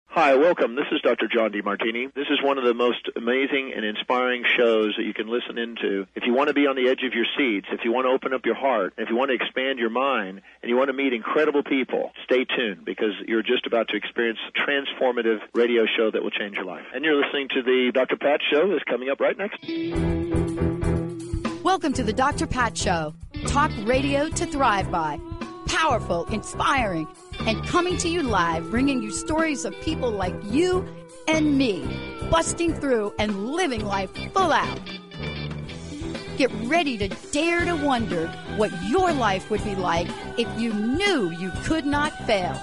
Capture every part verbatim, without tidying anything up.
Hi, welcome. This is Doctor John DeMartini. This is one of the most amazing and inspiring shows that you can listen into. If you want to be on the edge of your seats, if you want to open up your heart, if you want to expand your mind, and you want to meet incredible people, stay tuned because you're just about to experience a transformative radio show that will change your life. And you're listening to the Doctor Pat Show that's coming up right next. Welcome to the Doctor Pat Show. Talk radio to thrive by. Powerful, inspiring, and coming to you live, bringing you stories of people like you and me, busting through and living life full out. Get ready to dare to wonder what your life would be like if you knew you could not fail.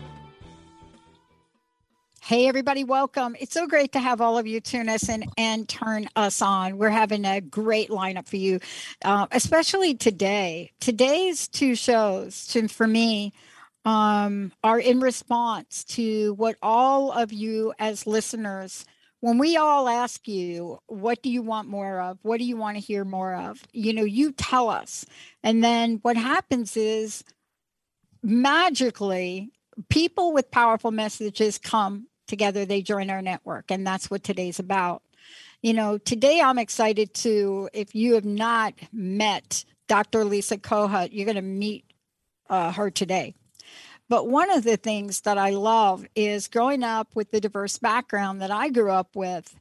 Hey, everybody, welcome. It's so great to have all of you tune us in and turn us on. We're having a great lineup for you, uh, especially today. Today's two shows, to, for me, um, are in response to what all of you as listeners, when we all ask you, what do you want more of? What do you want to hear more of? You know, you tell us. And then what happens is magically, people with powerful messages come together, they join our network, and that's what today's about. You know, today I'm excited to, if you have not met Doctor Lisa Kohut, you're going to meet uh, her today. But one of the things that I love is growing up with the diverse background that I grew up with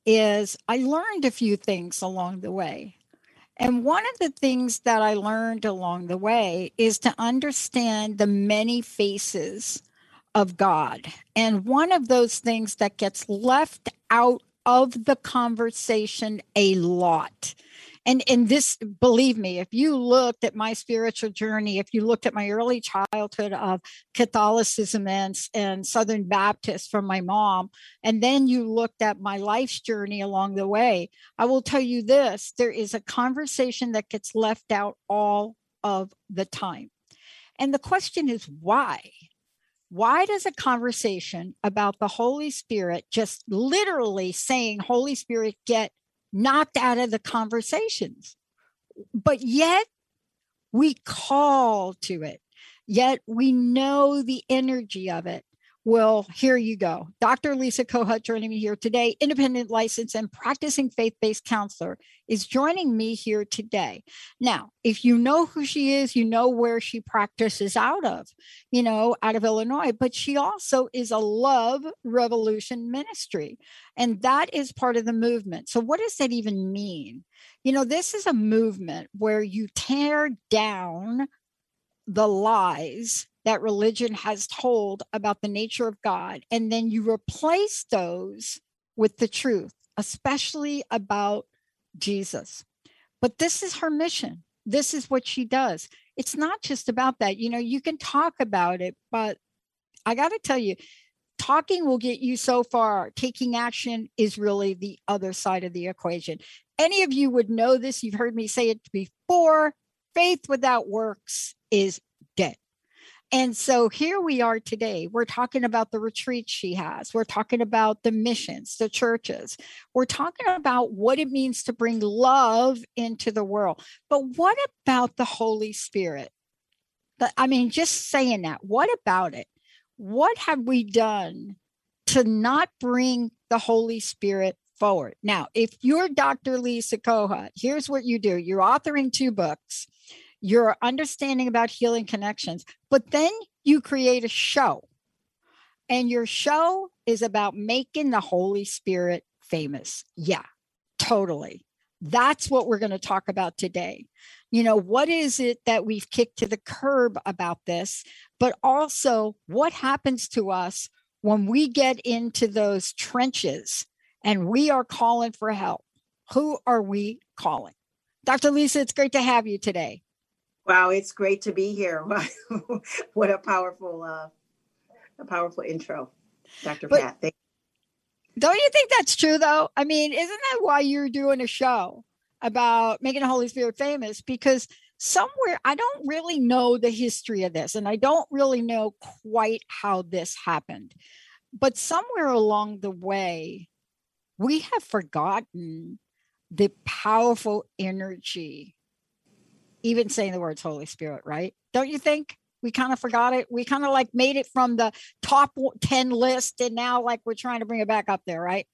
is I learned a few things along the way. And one of the things that I learned along the way is to understand the many faces of God. And one of those things that gets left out of the conversation a lot. And, and this, believe me, if you looked at my spiritual journey, if you looked at my early childhood of Catholicism and, and Southern Baptist from my mom, and then you looked at my life's journey along the way, I will tell you this, there is a conversation that gets left out all of the time. And the question is why? Why does a conversation about the Holy Spirit, just literally saying Holy Spirit, get knocked out of the conversations? But yet we call to it, yet we know the energy of it. Well, here you go. Doctor Lisa Kohut joining me here today, independent licensed and practicing faith-based counselor, is joining me here today. Now, if you know who she is, you know where she practices out of, you know, out of Illinois, but she also is a Love Revolution ministry, and that is part of the movement. So what does that even mean? You know, this is a movement where you tear down the lies that religion has told about the nature of God, and then you replace those with the truth, especially about Jesus. But this is her mission. This is what she does. It's not just about that. You know, you can talk about it, but I got to tell you, talking will get you so far. Taking action is really the other side of the equation. Any of you would know this. You've heard me say it before. Faith without works is dead. And so here we are today. We're talking about the retreat she has. We're talking about the missions, the churches. We're talking about what it means to bring love into the world. But what about the Holy Spirit? I mean, just saying that, what about it? What have we done to not bring the Holy Spirit forward? Now, if you're Doctor Lisa Kohut, here's what you do. You're authoring two books. You're understanding about healing connections, but then you create a show, and your show is about making the Holy Spirit famous. Yeah, totally. That's what we're going to talk about today. You know, what is it that we've kicked to the curb about this, but also what happens to us when we get into those trenches and we are calling for help? Who are we calling? Doctor Lisa, it's great to have you today. Wow, it's great to be here. What a powerful, uh, a powerful intro, Doctor But Pat. Thank you. Don't you think that's true, though? I mean, isn't that why you're doing a show about making the Holy Spirit famous? Because somewhere, I don't really know the history of this, and I don't really know quite how this happened. But somewhere along the way, we have forgotten the powerful energy. Even saying the words Holy Spirit, right? Don't you think? We kind of forgot it. We kind of like made it from the top ten list, and now like we're trying to bring it back up there, right?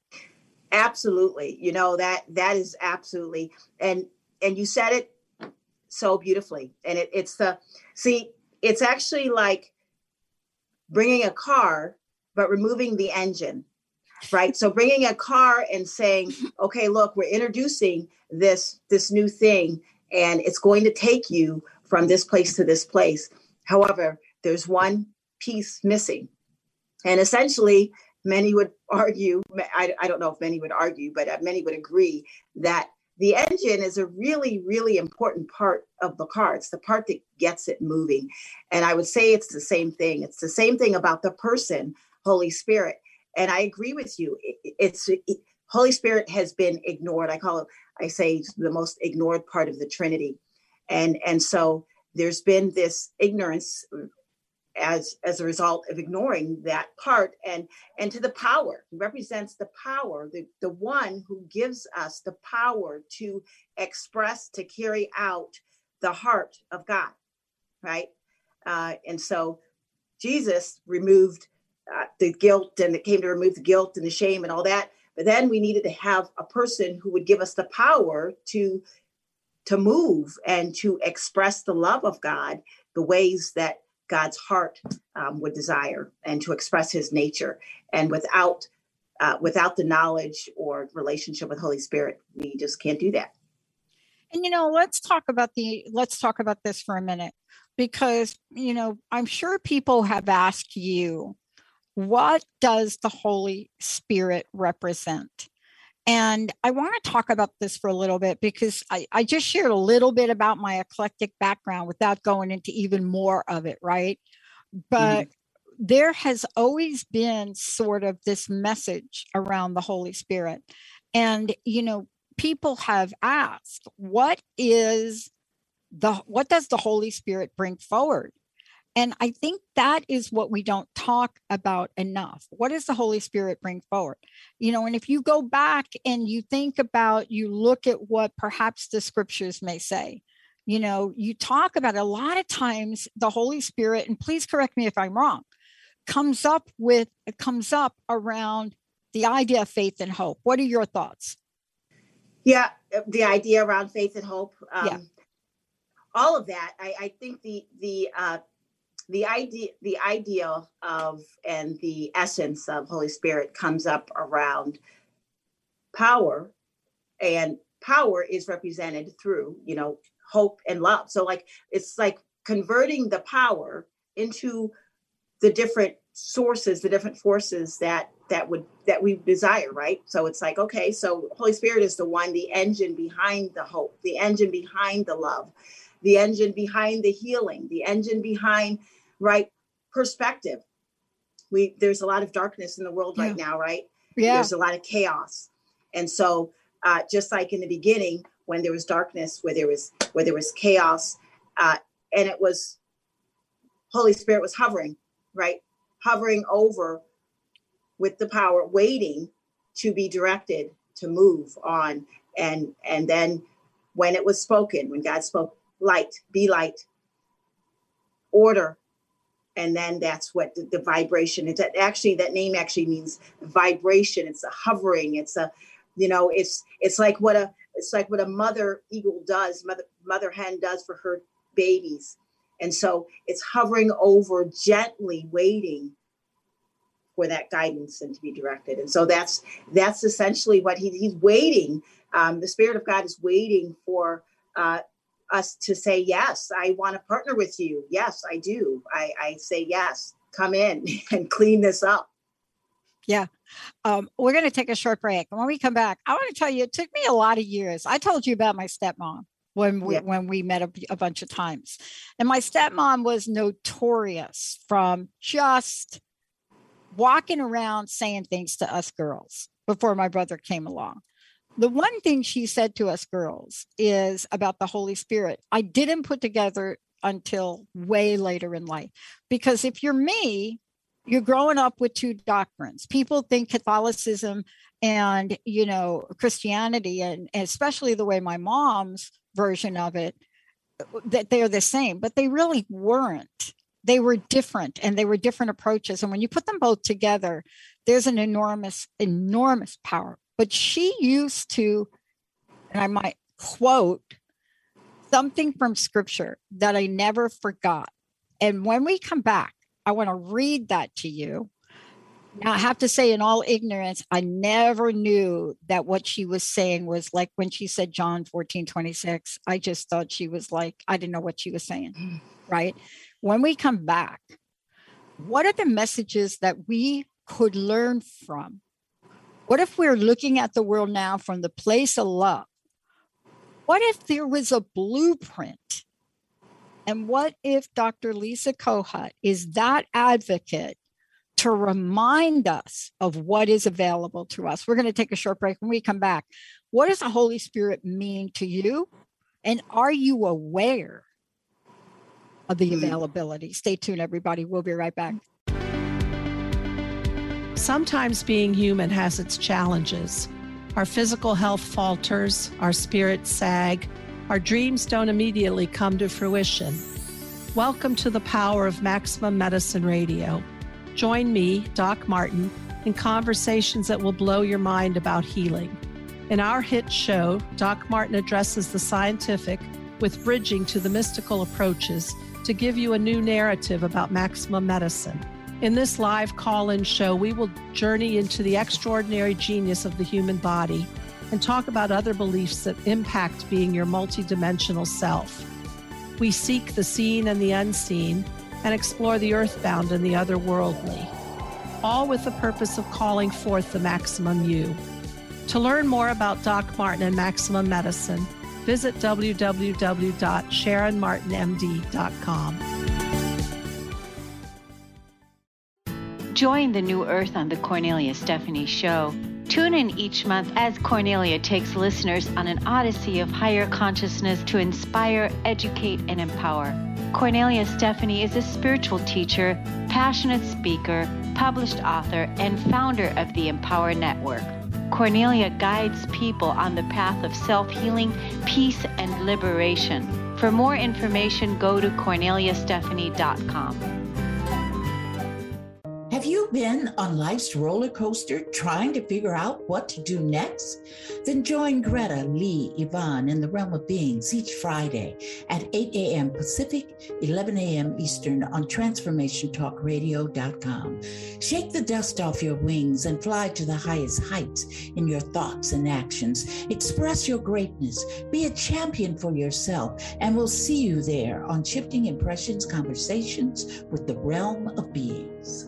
Absolutely. You know, that that is absolutely. And and you said it so beautifully. And it, it's the, see, it's actually like bringing a car, but removing the engine, right? So bringing a car and saying, okay, look, we're introducing this, this new thing, and it's going to take you from this place to this place. However, there's one piece missing. And essentially, many would argue, I, I don't know if many would argue, but many would agree that the engine is a really, really important part of the car. It's the part that gets it moving. And I would say it's the same thing. It's the same thing about the person, Holy Spirit. And I agree with you. It, it's it, Holy Spirit has been ignored. I call it, I say, the most ignored part of the Trinity. And, and so there's been this ignorance as as a result of ignoring that part, and and to the power. It represents the power, the, the one who gives us the power to express, to carry out the heart of God, right? Uh, and so Jesus removed uh, the guilt, and it came to remove the guilt and the shame and all that. But then we needed to have a person who would give us the power to to move and to express the love of God, the ways that God's heart um, would desire, and to express his nature. And without uh, without the knowledge or relationship with Holy Spirit, we just can't do that. And, you know, let's talk about the, let's talk about this for a minute, because, you know, I'm sure people have asked you, what does the Holy Spirit represent? And I want to talk about this for a little bit, because I, I just shared a little bit about my eclectic background without going into even more of it, right? But mm-hmm. there has always been sort of this message around the Holy Spirit. And, you know, people have asked, what is the, what does the Holy Spirit bring forward? And I think that is what we don't talk about enough. What does the Holy Spirit bring forward? You know, and if you go back and you think about, you look at what perhaps the scriptures may say, you know, you talk about a lot of times the Holy Spirit, and please correct me if I'm wrong, comes up with, it comes up around the idea of faith and hope. What are your thoughts? Yeah, the idea around faith and hope. Um, yeah. All of that. I, I think the, the, uh, The idea, the idea of and the essence of Holy Spirit comes up around power, and power is represented through, you know, hope and love. So like, it's like converting the power into the different sources, the different forces that, that would, that we desire, right? So it's like, okay, so Holy Spirit is the one, the engine behind the hope, the engine behind the love, the engine behind the healing, the engine behind, right, perspective. We there's a lot of darkness in the world right yeah. now, right? Yeah. There's a lot of chaos. And so uh, just like in the beginning, when there was darkness, where there was where there was chaos, uh, and it was Holy Spirit was hovering, right? Hovering over with the power, waiting to be directed to move on. And and then when it was spoken, when God spoke, light, be light, order. And then that's what the, the vibration, it's actually, that name actually means vibration. It's a hovering. It's a, you know, it's, it's like what a, it's like what a mother eagle does, mother, mother hen does for her babies. And so it's hovering over, gently waiting for that guidance and to be directed. And so that's, that's essentially what he, he's waiting. Um, the Spirit of God is waiting for, uh, us to say, yes, I want to partner with you. Yes, I do. I, I say, yes, come in and clean this up. Yeah. Um, we're going to take a short break. And when we come back, I want to tell you, it took me a lot of years. I told you about my stepmom when we, yeah. when we met a, a bunch of times. And my stepmom was notorious from just walking around saying things to us girls before my brother came along. The one thing she said to us girls is about the Holy Spirit. I didn't put together until way later in life, because if you're me, you're growing up with two doctrines. People think Catholicism and, you know, Christianity, and, and especially the way my mom's version of it that they're the same, but they really weren't. They were different, and they were different approaches. And when you put them both together, there's an enormous, enormous power. But she used to, and I might quote something from scripture that I never forgot. And when we come back, I want to read that to you. Now, I have to say, in all ignorance, I never knew that what she was saying was like when she said John fourteen twenty-six, I just thought she was like, I didn't know what she was saying, right? When we come back, what are the messages that we could learn from? What if we're looking at the world now from the place of love? What if there was a blueprint? And what if Doctor Lisa Kohut is that advocate to remind us of what is available to us? We're going to take a short break. When we come back, what does the Holy Spirit mean to you? And are you aware of the availability? Stay tuned, everybody. We'll be right back. Sometimes being human has its challenges. Our physical health falters, our spirits sag, our dreams don't immediately come to fruition. Welcome to the power of Maximum Medicine Radio. Join me, Doc Martin, in conversations that will blow your mind about healing. In our hit show, Doc Martin addresses the scientific with bridging to the mystical approaches to give you a new narrative about maximum medicine. In this live call-in show, we will journey into the extraordinary genius of the human body and talk about other beliefs that impact being your multidimensional self. We seek the seen and the unseen and explore the earthbound and the otherworldly, all with the purpose of calling forth the maximum you. To learn more about Doc Martin and Maximum Medicine, visit w w w dot sharon martin m d dot com. Join the New Earth on the Cornelia Stephanie Show. Tune in each month as Cornelia takes listeners on an odyssey of higher consciousness to inspire, educate, and empower. Cornelia Stephanie is a spiritual teacher, passionate speaker, published author, and founder of the Empower Network. Cornelia guides people on the path of self-healing, peace, and liberation. For more information, go to cornelia stephanie dot com. Have you been on life's roller coaster trying to figure out what to do next? Then join Greta, Lee, Yvonne in the Realm of Beings each Friday at eight a.m. Pacific, eleven a.m. Eastern on transformation talk radio dot com. Shake the dust off your wings and fly to the highest heights in your thoughts and actions. Express your greatness. Be a champion for yourself, and we'll see you there on Shifting Impressions Conversations with the Realm of Beings.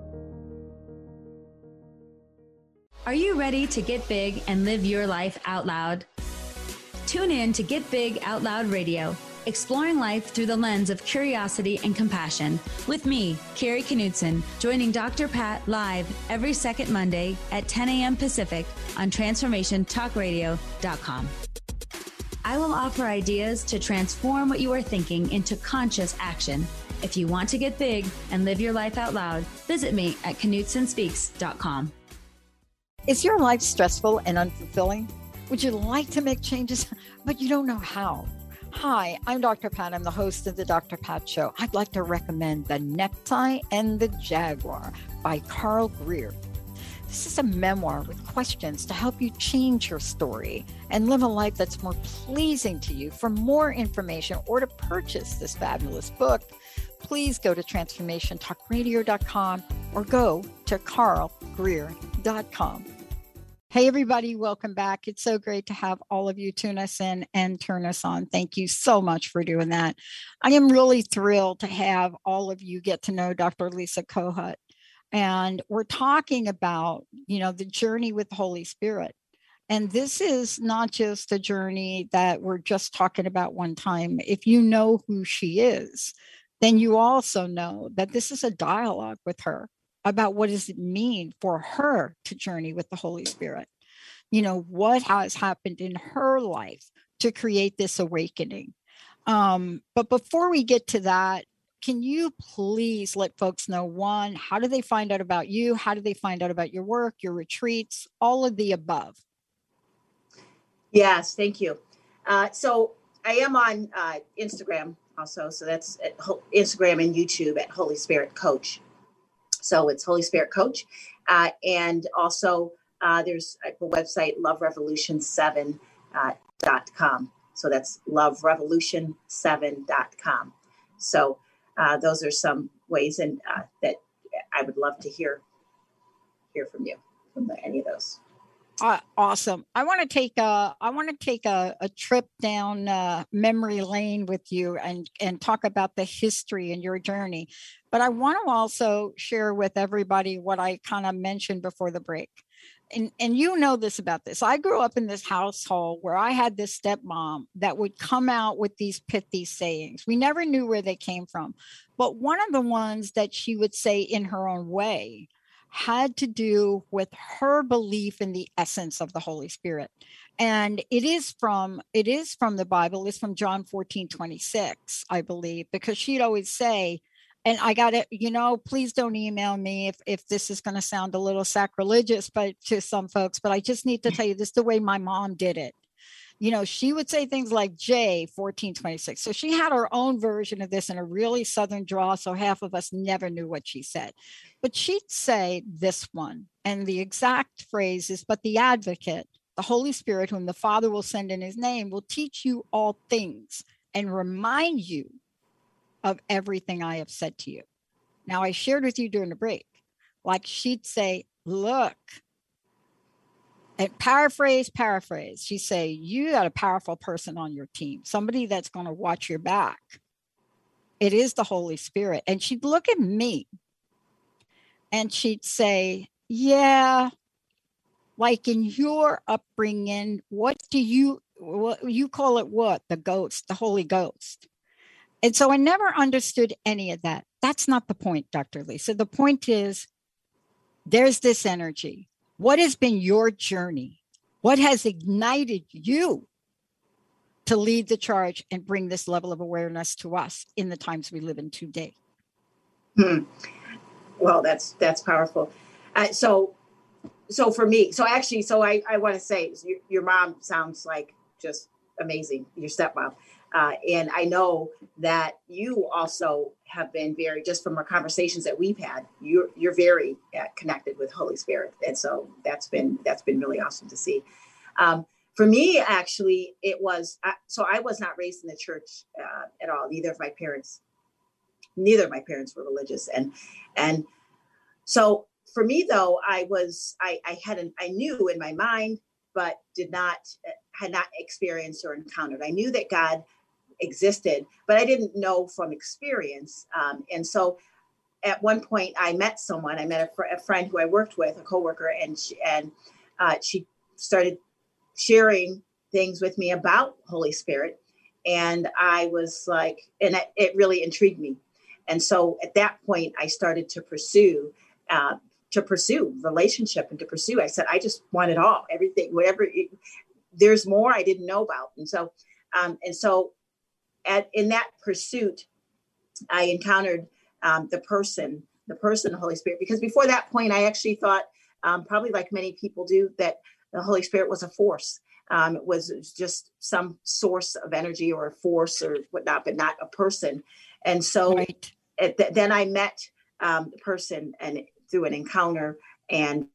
Are you ready to get big and live your life out loud? Tune in to Get Big Out Loud Radio, exploring life through the lens of curiosity and compassion, with me, Carrie Knudsen, joining Doctor Pat live every second Monday at ten a.m. Pacific on transformation talk radio dot com. I will offer ideas to transform what you are thinking into conscious action. If you want to get big and live your life out loud, visit me at knudsen speaks dot com. Is your life stressful and unfulfilling? Would you like to make changes, but you don't know how? Hi, I'm Doctor Pat. I'm the host of the Doctor Pat Show. I'd like to recommend The Necktie and the Jaguar by Carl Greer. This is a memoir with questions to help you change your story and live a life that's more pleasing to you. For more information or to purchase this fabulous book, please go to transformation talk radio dot com or go to carl greer dot com. Hey, everybody, welcome back. It's so great to have all of you tune us in and turn us on. Thank you so much for doing that. I am really thrilled to have all of you get to know Doctor Lisa Kohut. And we're talking about, you know, the journey with the Holy Spirit. And this is not just a journey that we're just talking about one time. If you know who she is, then you also know that this is a dialogue with her about what does it mean for her to journey with the Holy Spirit. You know, what has happened in her life to create this awakening. Um, but before we get to that, can you please let folks know, one, how do they find out about you? How do they find out about your work, your retreats, all of the above? Yes, thank you. Uh, so I am on uh, Instagram also. So that's at Ho- Instagram and YouTube at Holy Spirit Coach. So it's Holy Spirit Coach. Uh, and also uh, there's a website, love revolution seven dot com. So that's love revolution seven dot com. So uh, those are some ways and uh, that I would love to hear hear from you from the, any of those. Uh, awesome. I want to take a I want to take a, a trip down uh, memory lane with you and and talk about the history and your journey. But I want to also share with everybody what I kind of mentioned before the break. And and you know this about this. I grew up in this household where I had this stepmom that would come out with these pithy sayings. We never knew where they came from. But one of the ones that she would say in her own way had to do with her belief in the essence of the Holy Spirit. And it is from it is from the Bible. It's from John fourteen twenty-six, I believe, because she'd always say, and I got it, you know, please don't email me if, if this is going to sound a little sacrilegious, but to some folks, but I just need to tell you this is the way my mom did it. You know, she would say things like J fourteen twenty-six. So she had her own version of this in a really Southern drawl. So half of us never knew what she said, but she'd say this one. And the exact phrase is, but the advocate, the Holy Spirit, whom the Father will send in his name, will teach you all things and remind you of everything I have said to you. Now, I shared with you during the break, like she'd say, look, and paraphrase, paraphrase. She'd say, you got a powerful person on your team, somebody that's going to watch your back. It is the Holy Spirit. And she'd look at me and she'd say, yeah, like in your upbringing, what do you, what you call it what? The ghost, the Holy Ghost. And so I never understood any of that. That's not the point, Doctor Lisa. The point is, there's this energy. What has been your journey? What has ignited you to lead the charge and bring this level of awareness to us in the times we live in today? Hmm. Well, that's that's powerful. Uh, so, so for me, so actually, so I, I want to say your, your mom sounds like just amazing, your stepmom. Uh, and I know that you also have been very, just from our conversations that we've had, you're you're very uh, connected with Holy Spirit, and so that's been that's been really awesome to see. Um, for me, actually, it was uh, so I was not raised in the church uh, at all. Neither of my parents, neither of my parents were religious, and and so for me though, I was I I hadn't I knew in my mind, but did not had not experienced or encountered. I knew that God existed, but I didn't know from experience. Um, and so at one point I met someone, I met a, fr- a friend who I worked with, a coworker, and she, and uh, she started sharing things with me about Holy Spirit. And I was like, and it, it really intrigued me. And so at that point I started to pursue, uh, to pursue relationship and to pursue, I said, I just want it all, everything, whatever, it, there's more I didn't know about. And so, um, and so At, in that pursuit, I encountered um, the person, the person, the Holy Spirit, because before that point, I actually thought, um, probably like many people do, that the Holy Spirit was a force. Um, it was just some source of energy or a force or whatnot, but not a person. And so Right. it, th- then I met um, the person and through an encounter, and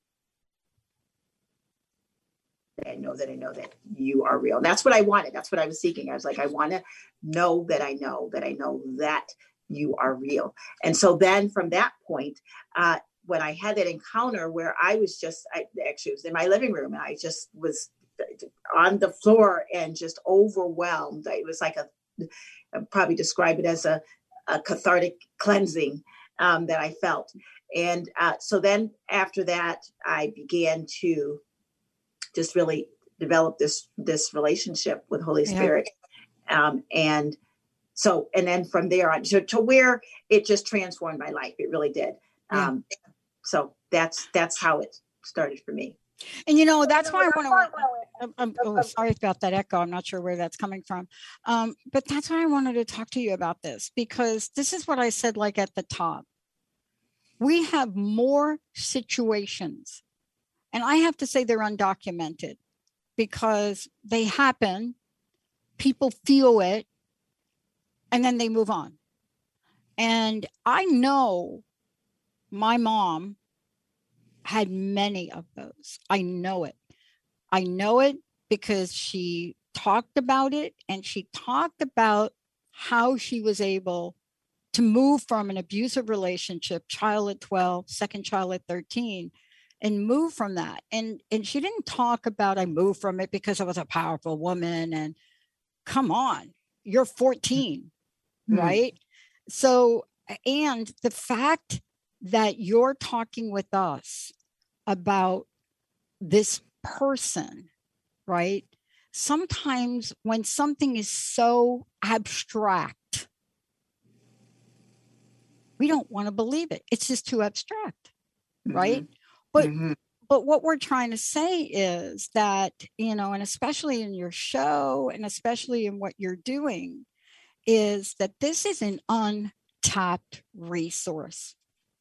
I know that I know that you are real. And that's what I wanted. That's what I was seeking. I was like, I want to know that I know that I know that you are real. And so then from that point, uh, when I had that encounter where I was just, I actually was in my living room and I just was on the floor and just overwhelmed. It was like a, I'd probably describe it as a, a cathartic cleansing um, that I felt. And uh, so then after that, I began to just really develop this, this relationship with Holy Spirit. Yeah. Um, and so, and then from there on to, to where it just transformed my life. It really did. Yeah. Um, so that's, that's how it started for me. And, you know, that's why I want to, I'm, oh, sorry about that echo. I'm not sure where that's coming from. Um, but that's why I wanted to talk to you about this, because this is what I said, like at the top, we have more situations. And I have to say they're undocumented because they happen people feel it, and then they move on. And I know my mom had many of those. I know it. I know it because she talked about it, and she talked about how she was able to move from an abusive relationship, child at twelve, second child at thirteen, and move from that. And, and she didn't talk about, I moved from it because I was a powerful woman. And come on, you're fourteen, mm-hmm. right? So, and the fact that you're talking with us about this person, right? Sometimes when something is so abstract, we don't want to believe it. It's just too abstract, mm-hmm. right? But mm-hmm. but what we're trying to say is that, you know, and especially in your show, and especially in what you're doing, is that this is an untapped resource.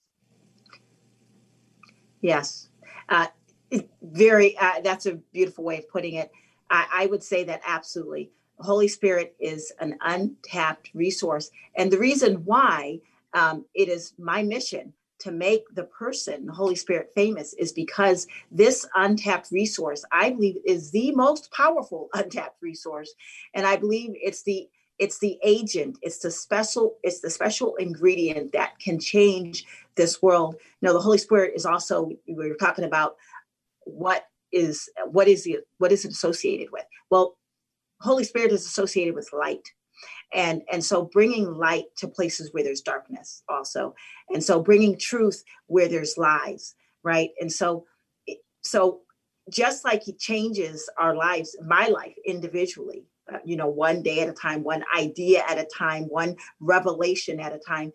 Yes. Uh, very, uh, that's a beautiful way of putting it. I, I would say that absolutely. The Holy Spirit is an untapped resource. And the reason why um, it is my mission to make the person, the Holy Spirit, famous is because this untapped resource, I believe, is the most powerful untapped resource. And I believe it's the it's the agent, it's the special, it's the special ingredient that can change this world. You know, the Holy Spirit is also, we were talking about what is what is it what is it associated with? Well, Holy Spirit is associated with light. And, and so bringing light to places where there's darkness also. And so bringing truth where there's lies, right? And so, so just like he changes our lives, my life individually, uh, you know, one day at a time, one idea at a time, one revelation at a time,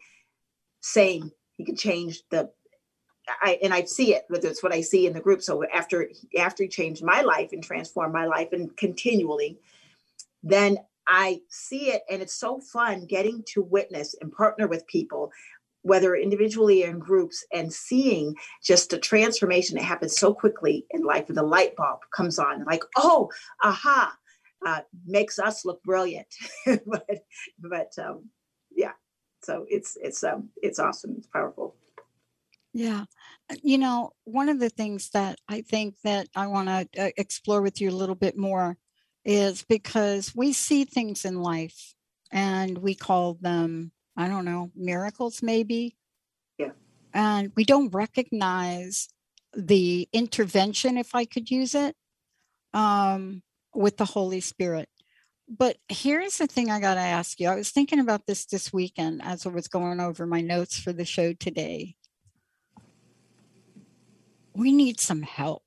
same, he can change the, I, and I see it, but it's what I see in the group. So after, after he changed my life and transformed my life and continually, then I see it, and it's so fun getting to witness and partner with people, whether individually or in groups, and seeing just the transformation that happens so quickly in life. When the light bulb comes on, like, oh, aha, uh, makes us look brilliant. but, but um, yeah, so it's it's um, it's awesome. It's powerful. Yeah. You know, one of the things that I think that I want to uh, explore with you a little bit more is because we see things in life and we call them, I don't know, miracles maybe. Yeah. And we don't recognize the intervention, if I could use it, um, with the Holy Spirit. But here's the thing I got to ask you. I was thinking about this this weekend as I was going over my notes for the show today. We need some help.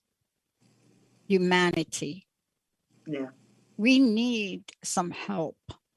Humanity. Yeah. We need some help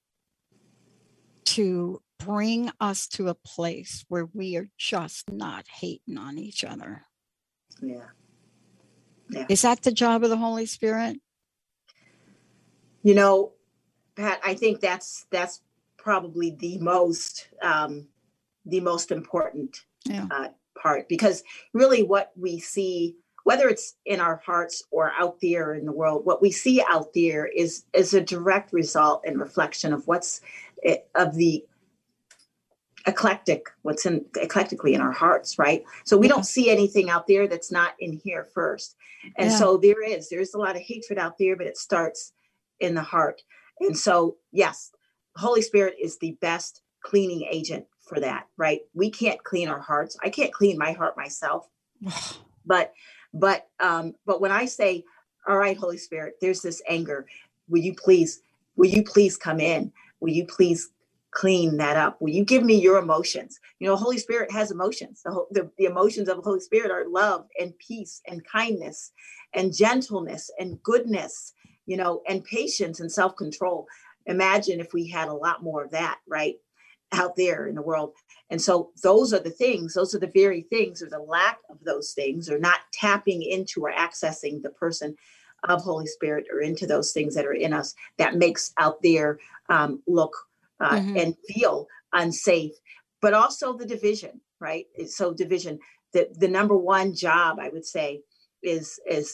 to bring us to a place where we are just not hating on each other. Yeah. Yeah. Is that the job of the Holy Spirit? You know, Pat, I think that's that's probably the most um, the most important yeah. uh, part, because really what we see, whether it's in our hearts or out there in the world, what we see out there is, is a direct result and reflection of what's of the eclectic, what's in eclectically in our hearts, right? So we yeah. don't see anything out there that's not in here first. And yeah. so there is, there's a lot of hatred out there, but it starts in the heart. And so, yes, Holy Spirit is the best cleaning agent for that, right? We can't clean our hearts. I can't clean my heart myself, but But um, but when I say, all right, Holy Spirit, there's this anger. Will you please, will you please come in? Will you please clean that up? Will you give me your emotions? You know, Holy Spirit has emotions. The, the, the emotions of the Holy Spirit are love and peace and kindness and gentleness and goodness, you know, and patience and self-control. Imagine if we had a lot more of that, right, out there in the world. And so those are the things, those are the very things, or the lack of those things, or not tapping into or accessing the person of Holy Spirit or into those things that are in us that makes out there um, look uh, mm-hmm. and feel unsafe, but also the division, right? So division, the, the number one job I would say is, is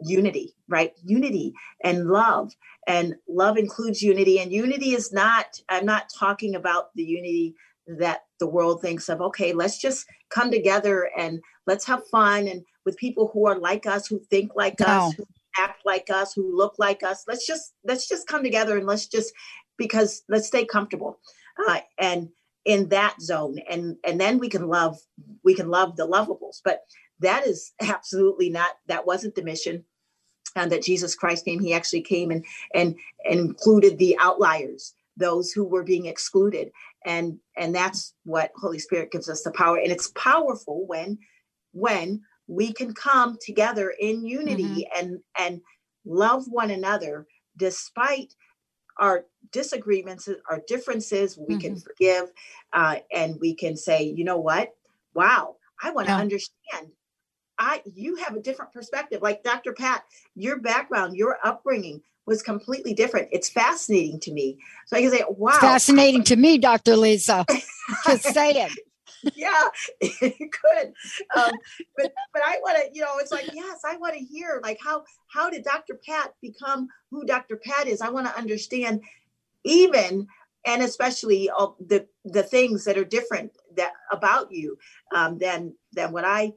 unity, right? Unity and love, and love includes unity. And unity is not, I'm not talking about the unity that the world thinks of. Okay, let's just come together and let's have fun. And with people who are like us, who think like No. us, who act like us, who look like us, let's just, let's just come together and let's just, because let's stay comfortable. Uh, and in that zone, and and then we can love we can love the lovables. But that is absolutely not, that wasn't the mission. And that Jesus Christ came, he actually came and and and included the outliers, those who were being excluded. And and that's what Holy Spirit gives us the power. And it's powerful when when we can come together in unity mm-hmm. and and love one another despite our disagreements, our differences. We mm-hmm. can forgive, uh, and we can say, you know what? Wow, I want to yeah. understand. I, you have a different perspective. Like Doctor Pat, your background, your upbringing was completely different. It's fascinating to me. So I can say, wow. It's fascinating to me, Doctor Lisa. Just saying. Yeah, it could. Um, but but I want to, you know, it's like, yes, I want to hear, like, how how did Doctor Pat become who Doctor Pat is? I want to understand even, and especially all the the things that are different that about you um, than than what I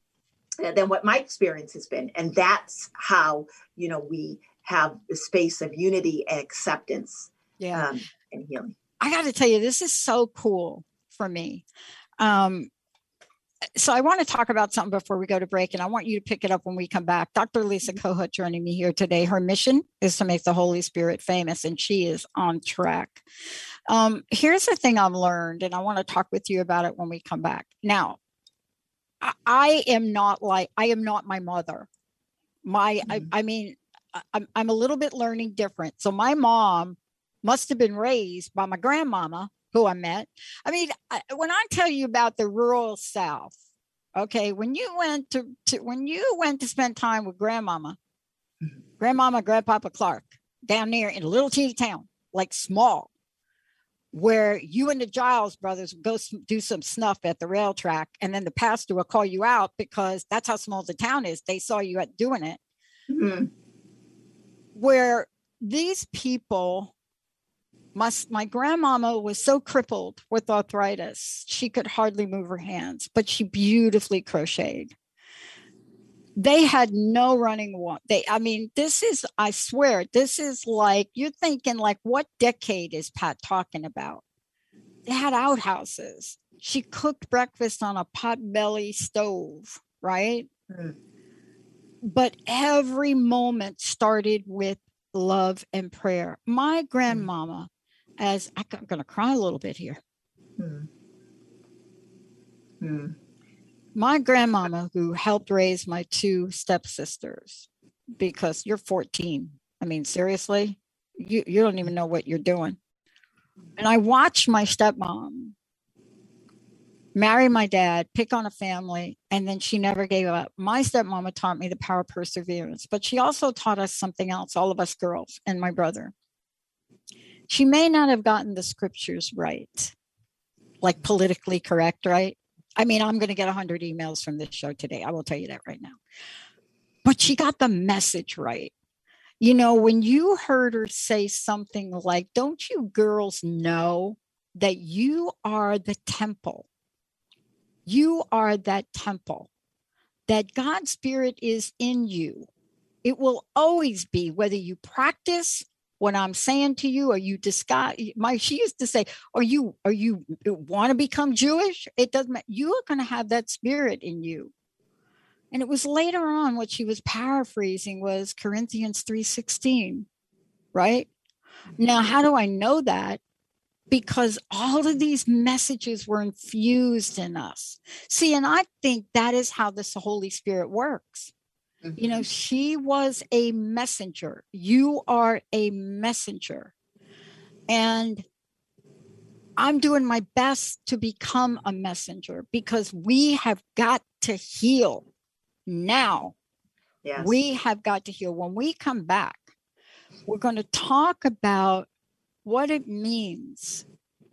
than what my experience has been. And that's how, you know, we have the space of unity and acceptance yeah. um, and healing. I got to tell you, this is so cool for me. Um, so I want to talk about something before we go to break, and I want you to pick it up when we come back. Doctor Lisa Kohut joining me here today. Her mission is to make the Holy Spirit famous, and she is on track. Um, here's the thing I've learned, and I want to talk with you about it when we come back. Now, I, I am not like, I am not my mother. My, mm-hmm. I, I mean, I'm, I'm a little bit learning different. So my mom must have been raised by my grandmama, who I met. I mean, I, when I tell you about the rural South, okay, when you went to, to when you went to spend time with grandmama, mm-hmm. grandmama, grandpapa Clark, down there in a little teeny town, like small, where you and the Giles brothers would go do some snuff at the rail track, and then the pastor will call you out because that's how small the town is. They saw you at doing it. Mm-hmm. Where these people, my, my grandmama was so crippled with arthritis, she could hardly move her hands, but she beautifully crocheted. They had no running water. They, I mean, this is, I swear, this is like, you're thinking like, what decade is Pat talking about? They had outhouses. She cooked breakfast on a potbelly stove, right? Mm. But every moment started with love and prayer. My grandmama, as I'm going to cry a little bit here. Mm. Mm. My grandmama, who helped raise my two stepsisters, because you're fourteen. I mean, seriously, you, you don't even know what you're doing. And I watched my stepmom marry my dad, pick on a family, and then she never gave up. My stepmama taught me the power of perseverance, but she also taught us something else, all of us girls and my brother. She may not have gotten the scriptures right, like politically correct, right? I mean, I'm going to get one hundred emails from this show today. I will tell you that right now. But she got the message right. You know, when you heard her say something like, don't you girls know that you are the temple? You are that temple, that God's Spirit is in you. It will always be, whether you practice what I'm saying to you, or you disguise. My, she used to say, "Are you, are you want to become Jewish? It doesn't matter. You are going to have that Spirit in you." And it was later on what she was paraphrasing was Corinthians three sixteen, right? Now, how do I know that? Because all of these messages were infused in us. See, and I think that is how this Holy Spirit works. Mm-hmm. You know, she was a messenger. You are a messenger. And I'm doing my best to become a messenger, because we have got to heal now. Yes. We have got to heal. When we come back, we're going to talk about what it means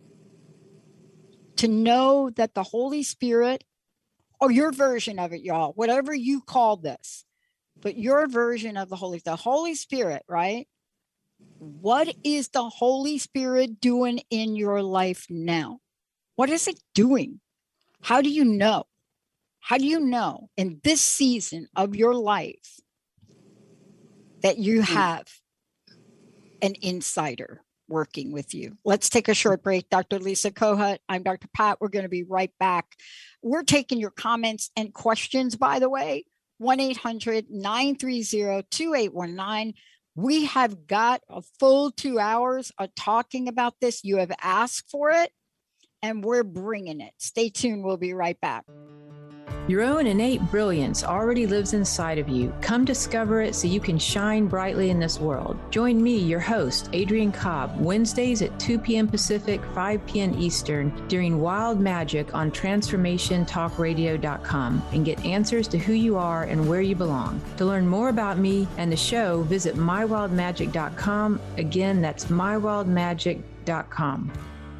to know that the Holy Spirit, or your version of it, y'all, whatever you call this, but your version of the Holy, the Holy Spirit, right? What is the Holy Spirit doing in your life now? What is it doing? How do you know? How do you know in this season of your life that you have an insider working with you? Let's take a short break. Doctor Lisa Kohut, I'm Doctor Pat. We're going to be right back. We're taking your comments and questions, by the way, one eight hundred nine three zero two eight one nine. We have got a full two hours of talking about this. You have asked for it, and we're bringing it. Stay tuned. We'll be right back. Your own innate brilliance already lives inside of you. Come discover it so you can shine brightly in this world. Join me, your host, Adrienne Cobb, Wednesdays at two p.m. Pacific, five p.m. Eastern, during Wild Magic on transformation talk radio dot com, and get answers to who you are and where you belong. To learn more about me and the show, visit my wild magic dot com. Again, that's my wild magic dot com.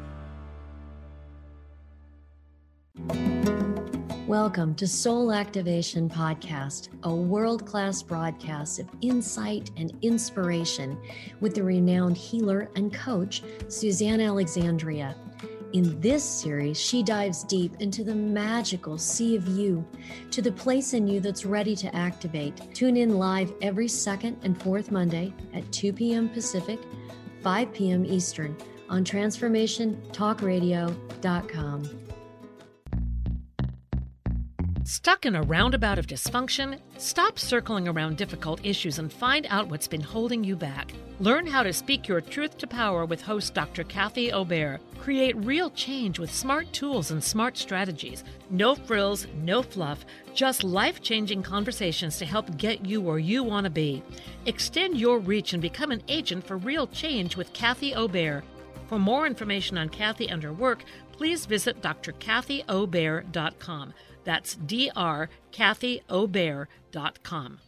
Welcome to Soul Activation Podcast, a world-class broadcast of insight and inspiration with the renowned healer and coach, Suzanne Alexandria. In this series, she dives deep into the magical sea of you, to the place in you that's ready to activate. Tune in live every second and fourth Monday at two p.m. Pacific, five p.m. Eastern on transformation talk radio dot com. Stuck in a roundabout of dysfunction? Stop circling around difficult issues and find out what's been holding you back. Learn how to speak your truth to power with host Doctor Kathy Obear. Create real change with smart tools and smart strategies. No frills, no fluff, just life-changing conversations to help get you where you want to be. Extend your reach and become an agent for real change with Kathy Obear. For more information on Kathy and her work, please visit d r kathy obear dot com. That's D R Kathy Obear dot com.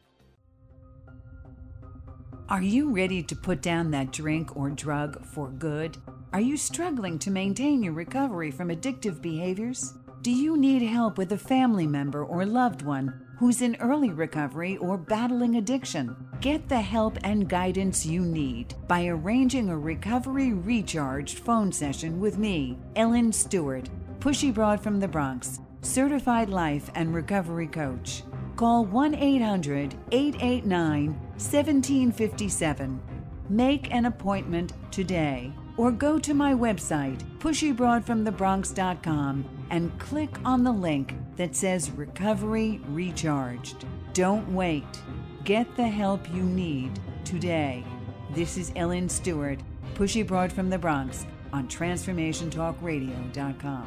Are you ready to put down that drink or drug for good? Are you struggling to maintain your recovery from addictive behaviors? Do you need help with a family member or loved one who's in early recovery or battling addiction? Get the help and guidance you need by arranging a recovery recharged phone session with me, Ellen Stewart, Pushy Broad from the Bronx, certified life and recovery coach. Call one eight hundred eight eight nine one seven five seven. Make an appointment today or go to my website, pushy broad from the bronx dot com, and click on the link that says Recovery Recharged. Don't wait. Get the help you need today. This is Ellen Stewart, Pushy Broad from the Bronx on transformation talk radio dot com.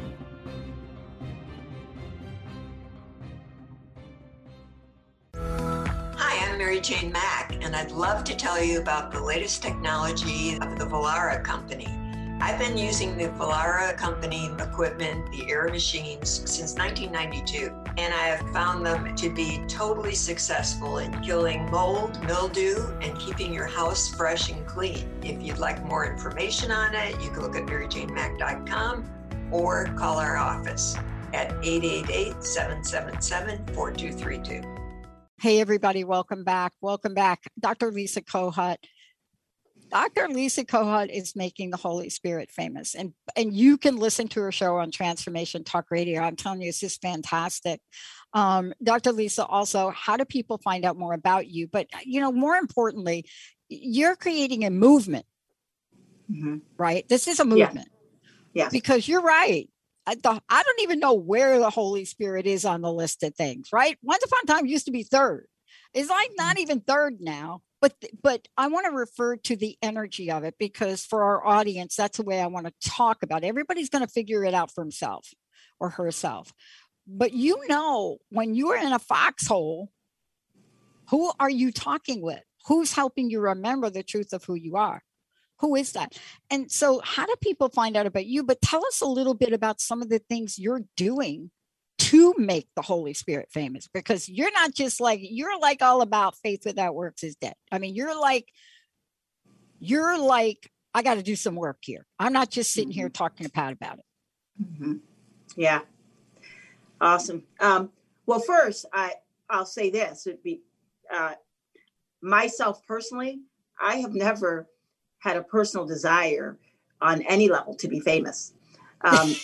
Hi, I'm Mary Jane Mack, and I'd love to tell you about the latest technology of the Vollara Company. I've been using the Vollara Company equipment, the air machines, since nineteen ninety-two, and I have found them to be totally successful in killing mold, mildew, and keeping your house fresh and clean. If you'd like more information on it, you can look at mary jane mack dot com or call our office at eight eight eight, seven seven seven, four two three two. Hey, everybody. Welcome back. Welcome back. Doctor Lisa Kohut. Doctor Lisa Kohut is making the Holy Spirit famous. And, and you can listen to her show on Transformation Talk Radio. I'm telling you, it's just fantastic. Um, Doctor Lisa, also, how do people find out more about you? But, you know, more importantly, you're creating a movement, mm-hmm. right? This is a movement. Yeah. Yes. Because you're right. I, the, I don't even know where the Holy Spirit is on the list of things, right? Once upon a time, it used to be third. It's like not even third now, but but I want to refer to the energy of it because for our audience, that's the way I want to talk about it. Everybody's going to figure it out for himself or herself. But you know, when you're in a foxhole, who are you talking with? Who's helping you remember the truth of who you are? Who is that? And so how do people find out about you? But tell us a little bit about some of the things you're doing to make the Holy Spirit famous, because you're not just like, you're like all about faith without works is dead. I mean, you're like, you're like, I got to do some work here. I'm not just sitting mm-hmm. here talking to Pat about it. Mm-hmm. Yeah. Awesome. Um, well, first, I, I'll say this. It'd be, uh, myself personally, I have never had a personal desire on any level to be famous. Um,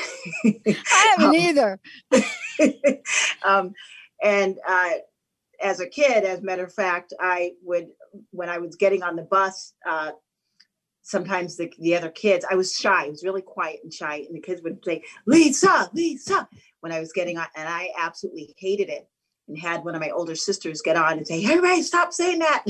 I haven't um, either. um, and uh, as a kid, as a matter of fact, I would, when I was getting on the bus, uh, sometimes the, the other kids, I was shy. I was really quiet and shy. And the kids would say, Lisa, Lisa, when I was getting on. And I absolutely hated it and had one of my older sisters get on and say, hey, Ray, stop saying that.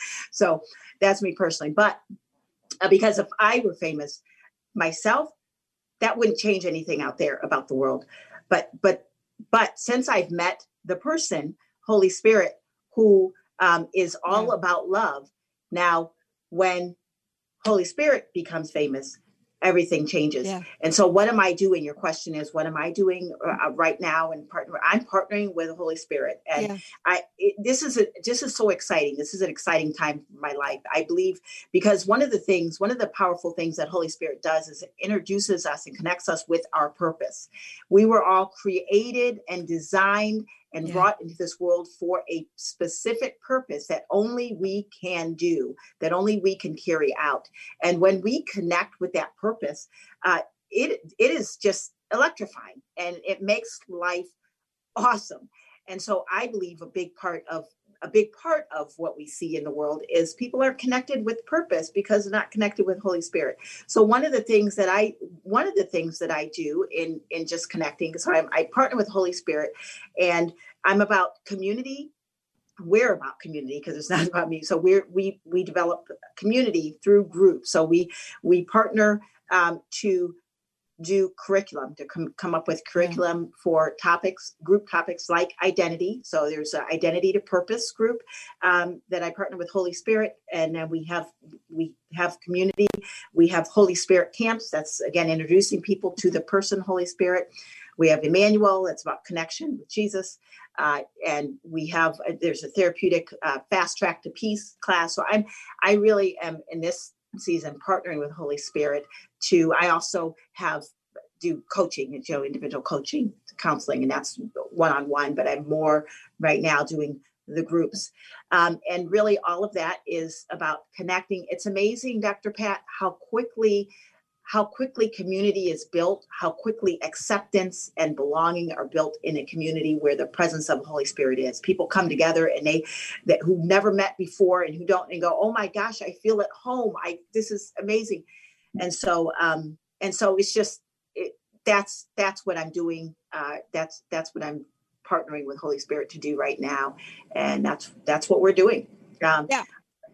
So that's me personally. But uh, because if I were famous myself, that wouldn't change anything out there about the world. But, but, but since I've met the person, Holy Spirit, who um, is all yeah. about love. Now, when Holy Spirit becomes famous, everything changes. Yeah. And so what am I doing? Your question is, what am I doing uh, right now? And partner, I'm partnering with the Holy Spirit. And yeah. I, it, this is, a, this is so exciting. This is an exciting time for my life. I believe, because one of the things, one of the powerful things that Holy Spirit does is it introduces us and connects us with our purpose. We were all created and designed and yeah. brought into this world for a specific purpose that only we can do, that only we can carry out. And when we connect with that purpose, uh, it it is just electrifying and it makes life awesome. And so I believe a big part of a big part of what we see in the world is people are connected with purpose because they're not connected with Holy Spirit. So one of the things that I, one of the things that I do in, in just connecting, so I'm, I partner with Holy Spirit and I'm about community. We're about community because it's not about me. So we're, we, we develop community through groups. So we, we partner um, to do curriculum, to com- come up with curriculum yeah. for topics, group topics like identity. So there's an identity to purpose group um, that I partner with Holy Spirit. And then we have, we have community. We have Holy Spirit camps. That's again, introducing people to the person, Holy Spirit. We have Emmanuel. That's about connection with Jesus. Uh, and we have, uh, there's a therapeutic uh, fast track to peace class. So I'm, I really am in this season partnering with Holy Spirit to, I also have do coaching, you know, individual coaching, counseling, and that's one-on-one, but I'm more right now doing the groups. Um, and really all of that is about connecting. It's amazing, Doctor Pat, how quickly, how quickly community is built, how quickly acceptance and belonging are built in a community where the presence of the Holy Spirit is. People come together and they, that who never met before and who don't, and go, oh my gosh, I feel at home. I, this is amazing. And so, um, and so it's just, it, that's, that's what I'm doing. Uh, that's, that's what I'm partnering with Holy Spirit to do right now. And that's, that's what we're doing. Um, yeah.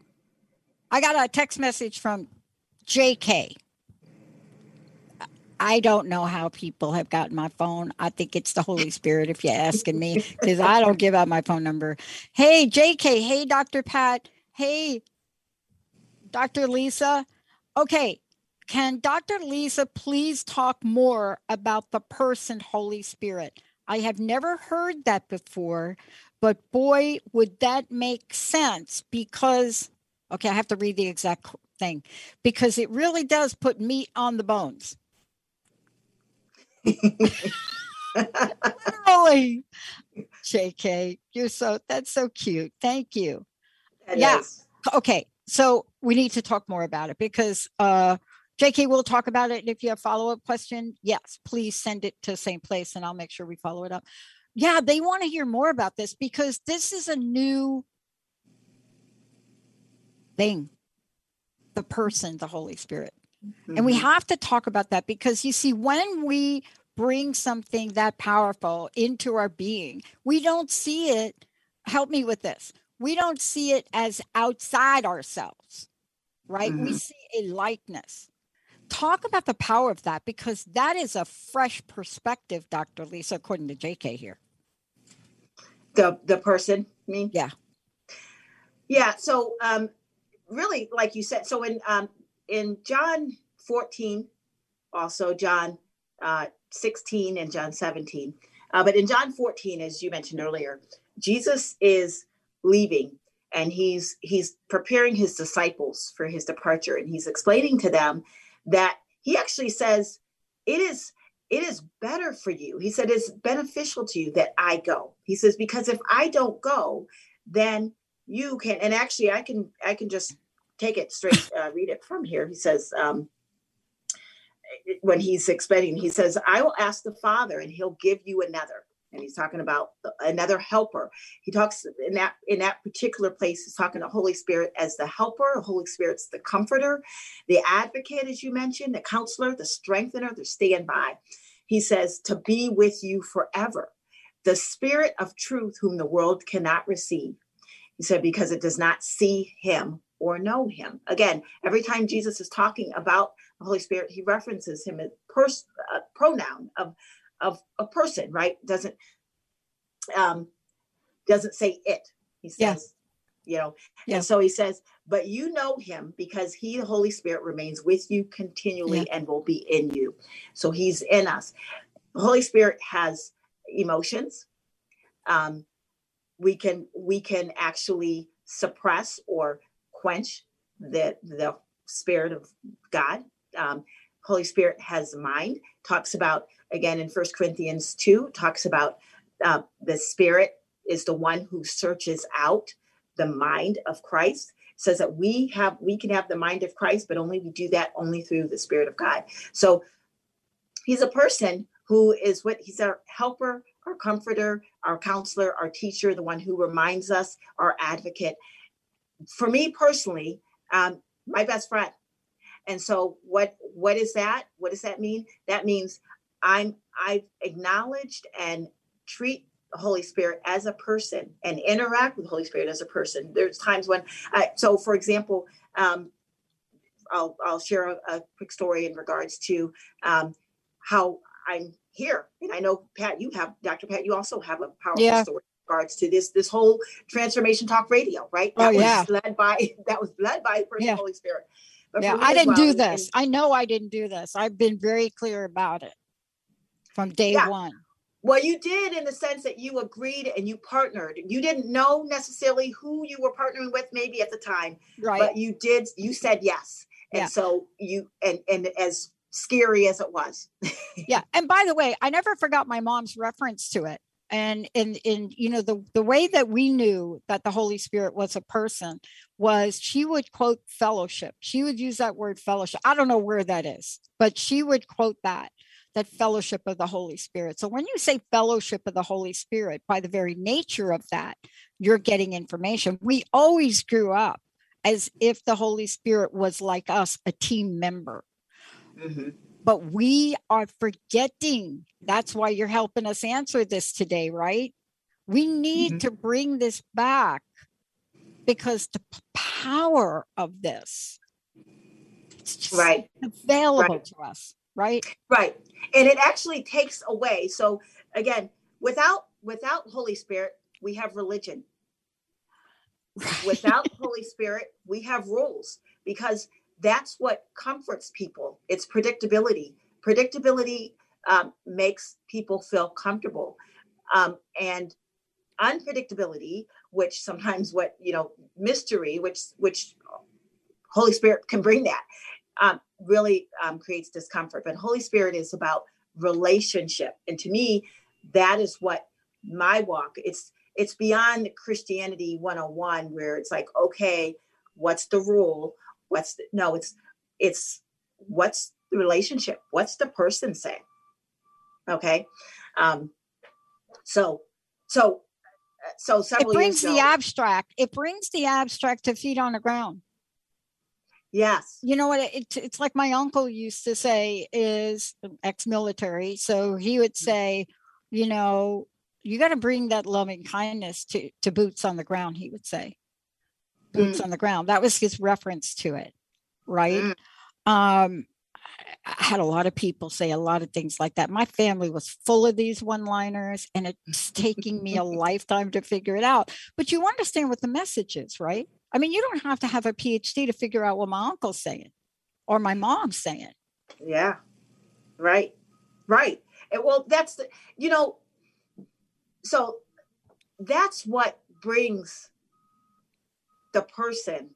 I got a text message from J K. I don't know how people have gotten my phone. I think it's the Holy Spirit, if you're asking me, because I don't give out my phone number. Hey, J K. Hey, Doctor Pat. Hey, Doctor Lisa. Okay. Can Doctor Lisa please talk more about the person Holy Spirit? I have never heard that before, but boy, would that make sense because, okay, I have to read the exact thing, because it really does put meat on the bones. Literally. J K, you're so, that's so cute. Thank you. That yeah. Is. Okay. So we need to talk more about it because uh, J K will talk about it. And if you have follow-up question, yes, please send it to the same place and I'll make sure we follow it up. Yeah. They want to hear more about this because this is a new thing. The person, the Holy Spirit. Mm-hmm. And we have to talk about that because you see, when we bring something that powerful into our being, we don't see it. Help me with this. We don't see it as outside ourselves, right? Mm-hmm. We see a likeness. Talk about the power of that because that is a fresh perspective, Doctor Lisa, according to J K here. The the person, I mean? Yeah. Yeah. So um, really, like you said, so in um, in John fourteen, also John uh, sixteen and John seventeen. Uh, but in John fourteen, as you mentioned earlier, Jesus is leaving and he's he's preparing his disciples for his departure. And he's explaining to them that he actually says, it is it is better for you. He said, it's beneficial to you that I go. He says, because if I don't go, then you can, and actually I can, I can just take it straight, uh, read it from here. He says, um, when he's explaining, he says, I will ask the Father and he'll give you another. And he's talking about another helper. He talks in that, in that particular place, he's talking to Holy Spirit as the helper. The Holy Spirit's the comforter, the advocate, as you mentioned, the counselor, the strengthener, the standby. He says to be with you forever. The Spirit of truth whom the world cannot receive. He said, because it does not see him or know him. Again, every time Jesus is talking about the Holy Spirit, he references him as pers- a pronoun of, of a person, right? Doesn't, um, doesn't say it. He says, yes. you know, yes. And so he says, but you know him because he, the Holy Spirit, remains with you continually yeah. and will be in you. So he's in us. The Holy Spirit has emotions. Um, we can, we can actually suppress or quench the, the Spirit of God. Um, Holy Spirit has mind, talks about, again, in First Corinthians two, talks about uh, the Spirit is the one who searches out the mind of Christ. Says that we have, we can have the mind of Christ, but only we do that only through the Spirit of God. So he's a person who is what he's our helper, our comforter, our counselor, our teacher, the one who reminds us, our advocate. For me personally, um, my best friend. And so what, what is that? What does that mean? That means I'm, I've acknowledged and treat the Holy Spirit as a person and interact with the Holy Spirit as a person. There's times when, I, so for example, um, I'll, I'll share a, a quick story in regards to um, how I'm here. And I know, Pat, you have, Doctor Pat, you also have a powerful yeah. story in regards to this, this whole Transformation Talk Radio, right? That oh, yeah. was led by, that was led by the person, yeah. Holy Spirit. But yeah, I didn't well, do this. And, I know I didn't do this. I've been very clear about it from day yeah. one. Well, you did in the sense that you agreed and you partnered. You didn't know necessarily who you were partnering with maybe at the time, right? But you did, you said yes. And yeah. so you, and, and as scary as it was. yeah. And by the way, I never forgot my mom's reference to it. And in, in, you know, the, the way that we knew that the Holy Spirit was a person was she would quote fellowship. She would use that word fellowship. I don't know where that is, but she would quote that, that fellowship of the Holy Spirit. So when you say fellowship of the Holy Spirit, by the very nature of that, you're getting information. We always grew up as if the Holy Spirit was like us, a team member. Mm-hmm. But we are forgetting. That's why you're helping us answer this today, right? We need mm-hmm. to bring this back because the power of this is just right. available right. to us, right? Right. And it actually takes away. So again, without without Holy Spirit, we have religion. Right. Without Holy Spirit, we have rules because that's what comforts people. It's predictability. Predictability um, makes people feel comfortable. Um, and unpredictability, which sometimes what, you know, mystery, which, which Holy Spirit can bring that, um, really um, creates discomfort. But Holy Spirit is about relationship. And to me, that is what my walk, it's, it's beyond Christianity one oh one, where it's like, okay, what's the rule? What's the, no, it's, it's what's the relationship? What's the person saying? Okay. Um, so, so, so several it brings years the ago, abstract. It brings the abstract to feet on the ground. Yes. You know what? It, it's like my uncle used to say, is ex-military. So he would say, you know, you got to bring that loving kindness to, to boots on the ground. He would say. Boots mm. on the ground. That was his reference to it, right? Mm. Um, I had a lot of people say a lot of things like that. My family was full of these one-liners, and it's taking me a lifetime to figure it out. But you understand what the message is, right? I mean, you don't have to have a P H D to figure out what my uncle's saying or my mom's saying. Yeah, right, right. And well, that's the, you know, so that's what brings the person,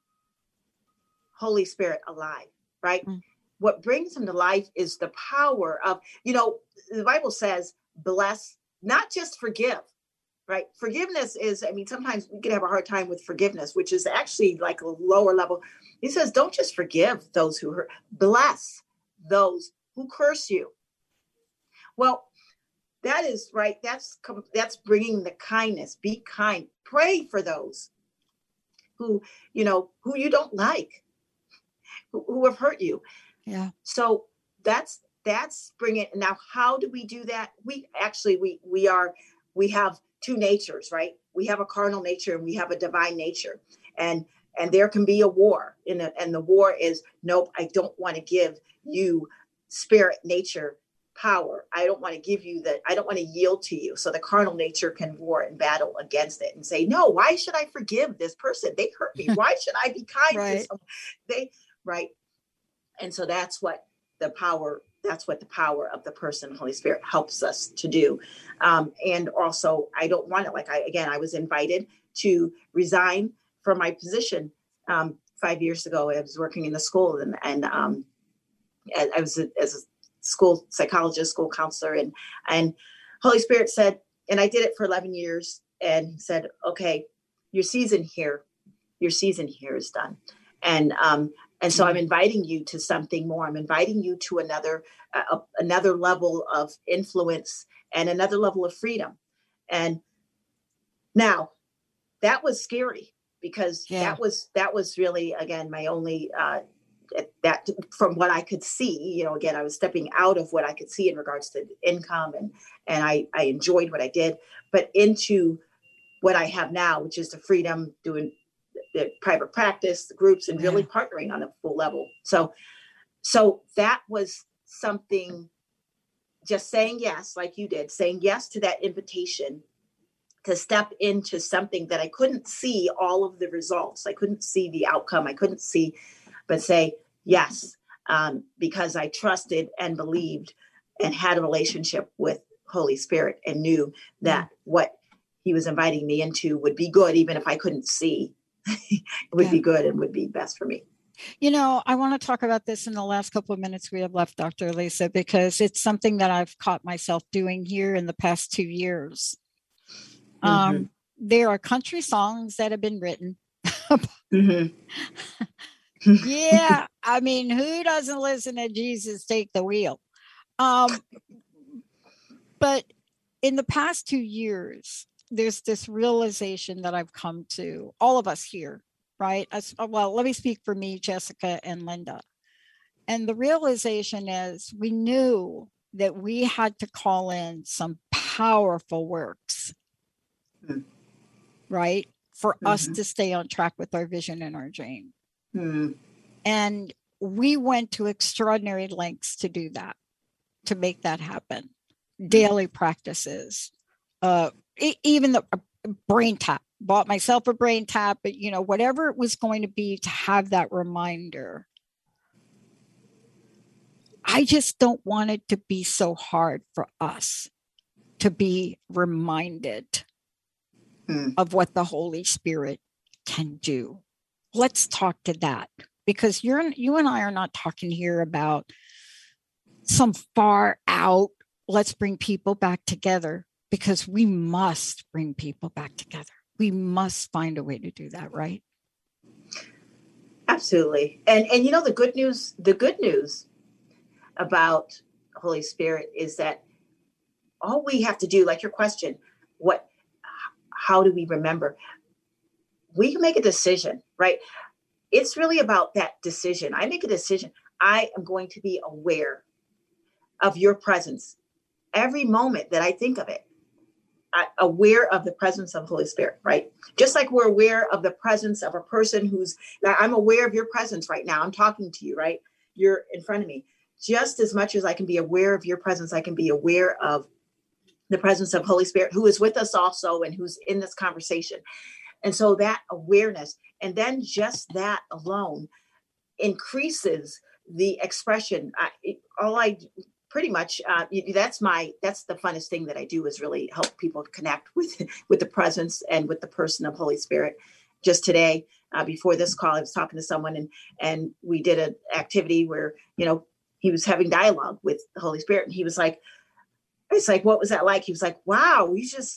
Holy Spirit, alive, right? Mm. What brings him to life is the power of, you know, the Bible says, bless, not just forgive, right? Forgiveness is, I mean, sometimes we can have a hard time with forgiveness, which is actually like a lower level. He says, don't just forgive those who hurt, bless those who curse you. Well, that is right. That's, that's bringing the kindness. Be kind. Pray for those who, you know, who you don't like, who, who have hurt you. Yeah. So that's, that's bringing it. Now, how do we do that? We actually, we, we are, we have two natures, right? We have a carnal nature and we have a divine nature, and, and there can be a war in a, and the war is, nope, I don't want to give you spirit nature power. I don't want to give you that. I don't want to yield to you. So the carnal nature can war and battle against it and say, no, why should I forgive this person? They hurt me. Why should I be kind right. to someone? They, right. And so that's what the power, that's what the power of the person, Holy Spirit, helps us to do. Um, and also, I don't want it. Like I, again, I was invited to resign from my position um, five years ago. I was working in the school, and, and um, I was a, as a school psychologist, school counselor, and, and Holy Spirit said, and I did it for eleven years, and he said, okay, your season here, your season here is done. And, um, and so I'm inviting you to something more. I'm inviting you to another, uh, another level of influence and another level of freedom. And now that was scary, because yeah. that was, that was really, again, my only, uh, that from what I could see, you know, again, I was stepping out of what I could see in regards to income, and, and I, I enjoyed what I did, but into what I have now, which is the freedom, doing the private practice, the groups, and really yeah. partnering on a full level. So, so that was something, just saying yes, like you did, saying yes to that invitation to step into something that I couldn't see all of the results. I couldn't see the outcome. I couldn't see, but say yes, um, because I trusted and believed and had a relationship with Holy Spirit, and knew that mm-hmm. what he was inviting me into would be good, even if I couldn't see. It would yeah. be good and would be best for me. You know, I want to talk about this in the last couple of minutes we have left, Doctor Lisa, because it's something that I've caught myself doing here in the past two years. Mm-hmm. Um, there are country songs that have been written. mm-hmm. Yeah, I mean, who doesn't listen to Jesus Take the Wheel? Um, but in the past two years, there's this realization that I've come to, all of us here, right? As, well, let me speak for me, Jessica, and Linda. And the realization is we knew that we had to call in some powerful works, mm-hmm. right? For mm-hmm. us to stay on track with our vision and our dream. Mm-hmm. And we went to extraordinary lengths to do that, to make that happen. Mm-hmm. Daily practices, uh, even the brain tap, bought myself a brain tap, but you know, whatever it was going to be to have that reminder. I just don't want it to be so hard for us to be reminded mm. of what the Holy Spirit can do. Let's talk to that, because you're, you and I are not talking here about some far out, let's bring people back together. Because we must bring people back together. We must find a way to do that, right? Absolutely. And and you know, the good news, the good news about Holy Spirit is that all we have to do, like your question, what, how do we remember? We can make a decision, right? It's really about that decision. I make a decision. I am going to be aware of your presence every moment that I think of it. Aware of the presence of Holy Spirit, right? Just like we're aware of the presence of a person who's, I'm aware of your presence right now. I'm talking to you, right? You're in front of me. Just as much as I can be aware of your presence, I can be aware of the presence of Holy Spirit, who is with us also and who's in this conversation. And so that awareness, and then just that alone increases the expression. I, it, all I pretty much, uh, that's my, that's the funnest thing that I do, is really help people connect with, with the presence and with the person of Holy Spirit. Just today, uh, before this call, I was talking to someone, and, and we did an activity where, you know, he was having dialogue with the Holy Spirit, and he was like, it's like, what was that like? He was like, wow, we just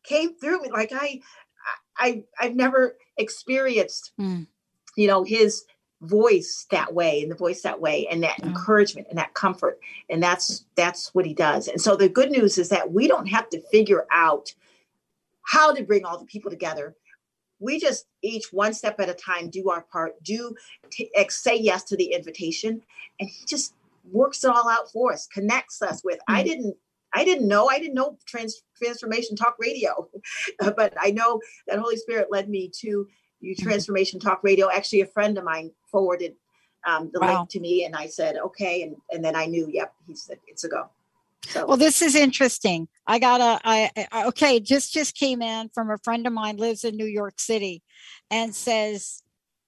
came through me like I, I, I've never experienced, mm. you know, his voice that way and the voice that way and that mm. encouragement and that comfort. And that's, that's what he does. And so the good news is that we don't have to figure out how to bring all the people together. We just each one step at a time, do our part, do t- say yes to the invitation. And he just works it all out for us, connects us with, mm. I didn't, I didn't know, I didn't know trans, Transformation Talk Radio, but I know that Holy Spirit led me to you Transformation Talk Radio. Actually, a friend of mine forwarded um, the wow. link to me and I said, okay. And, and then I knew, yep, he said, it's a go. So. Well, this is interesting. I got a, I, I, okay, just, just came in from a friend of mine, lives in New York City and says,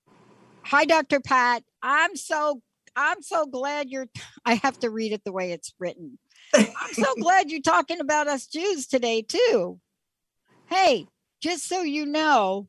hi, Doctor Pat. I'm so, I'm so glad you're, I have to read it the way it's written. I'm so glad you're talking about us Jews today too. Hey, just so you know,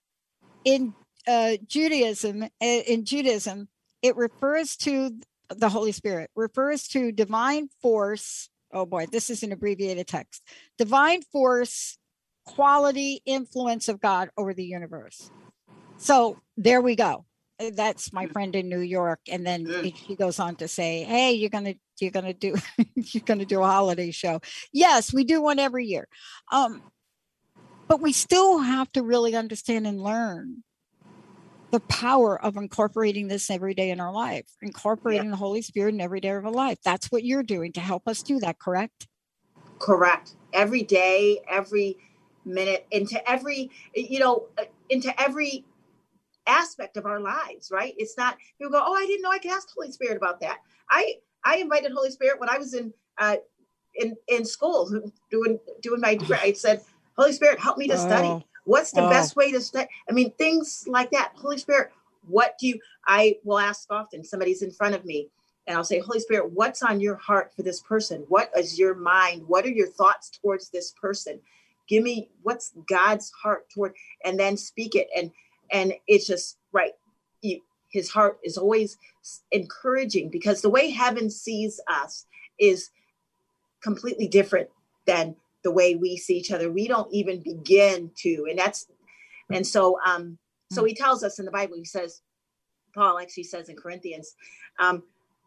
in uh, Judaism, in Judaism, it refers to the Holy Spirit, refers to divine force. Oh boy, this is an abbreviated text. Divine force, quality, influence of God over the universe. So there we go. That's my friend in New York. And then he goes on to say, hey, you're going to, you're going to do, you're going to do a holiday show. Yes, we do one every year. Um, but we still have to really understand and learn the power of incorporating this every day in our life, incorporating yeah. the Holy Spirit in every day of our life. That's what you're doing to help us do that, correct? Correct. Every day, every minute, into every, you know, into every aspect of our lives, right? It's not, people go, oh, I didn't know I could ask Holy Spirit about that. I, I invited Holy Spirit when I was in, uh, in, in school doing, doing my degree. I said, Holy Spirit, help me to study. Oh. What's the oh. best way to study? I mean, things like that. Holy Spirit, what do you, I will ask often, somebody's in front of me and I'll say, Holy Spirit, what's on your heart for this person? What is your mind? What are your thoughts towards this person? Give me, what's God's heart toward, and then speak it. And, and it's just right. You, his heart is always encouraging because the way heaven sees us is completely different than the way we see each other. We don't even begin to, and that's, and so, um, so he tells us in the Bible, he says, Paul actually says in Corinthians, um,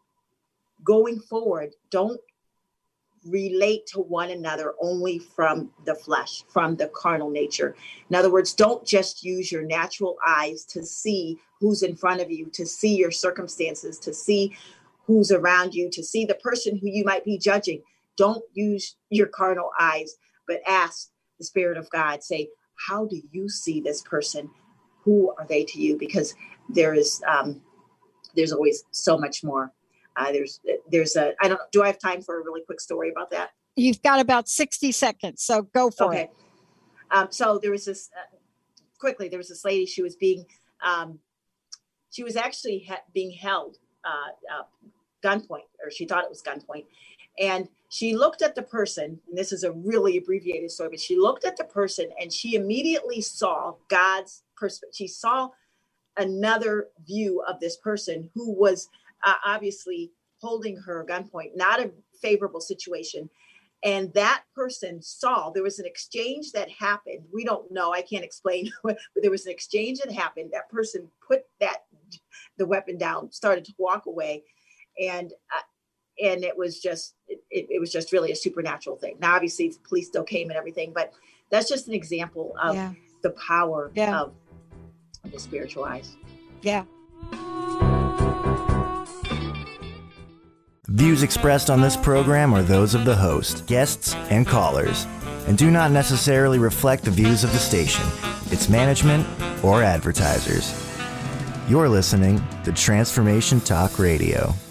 going forward, don't relate to one another only from the flesh, from the carnal nature. In other words, don't just use your natural eyes to see who's in front of you, to see your circumstances, to see who's around you, to see the person who you might be judging. Don't use your carnal eyes, but ask the Spirit of God, say, how do you see this person? Who are they to you? Because there is, um, there's always so much more. Uh, there's, there's a, I don't, do I have time for a really quick story about that? You've got about sixty seconds, so go for okay. it. Um, so there was this, uh, quickly, there was this lady, she was being, um, she was actually ha- being held uh, uh, gunpoint, or she thought it was gunpoint. And she looked at the person, and this is a really abbreviated story, but she looked at the person and she immediately saw God's perspective. She saw another view of this person who was uh, obviously holding her gunpoint, not a favorable situation. And that person saw, there was an exchange that happened. We don't know, I can't explain, but there was an exchange that happened. That person put that, the weapon down, started to walk away. And, uh, and it was just, it, it was just really a supernatural thing. Now, obviously the police still came and everything, but that's just an example of yeah. the power yeah. of, of the spiritual eyes. Yeah. Views expressed on this program are those of the host, guests, and callers, and do not necessarily reflect the views of the station, its management, or advertisers. You're listening to Transformation Talk Radio.